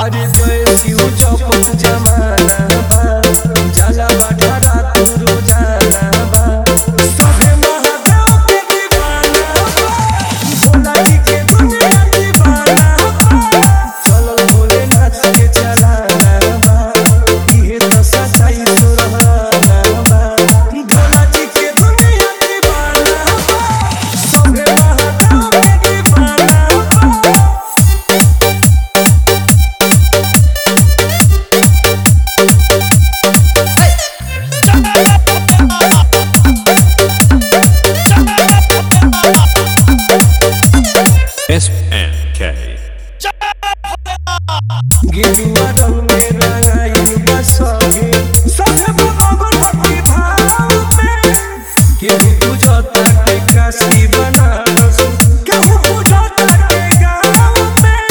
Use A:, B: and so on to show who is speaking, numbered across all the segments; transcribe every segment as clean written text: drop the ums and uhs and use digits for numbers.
A: अरे जय शिव चौपट जमाना बा जाला बाठारा तू रोजाना बा सभे महादेव के दीवाना बा भोला जी के दुनिया दीवाना बा चलल भोलेनाथ के चलाना बा इहे तो सच्चाई सुरहाना बा भोला जी के दुनिया दीवाना बा सभे महादेव के दीवाना बा
B: SNK.
A: गेरुआ रंग में रंगाइल बा सभे सभे भगवान भक्ति भाव में केहू पूजता के काशी बनारस केहू पूजता के गाँव में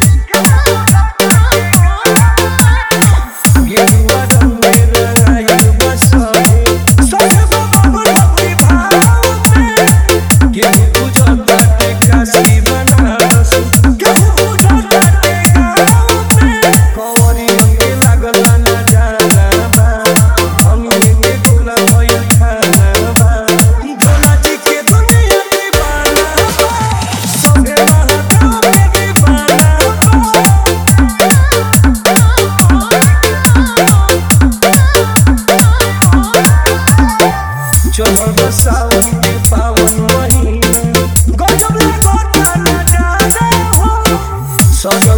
A: गेरुआ रंग में रंगाइल बा सभे सभे भगवान भक्ति भाव में केहू पूजता के काशी बनारस केहू पूजता के गाँव में कंवरी के लागल ना जाना बा हमनी के गोला भइल खाना बा भोला जी के दुनिया दीवाना बा सभे महादेव के दीवाना चढ़ल बा सावन के पावन महीना गजब लागता नजारा हो सजल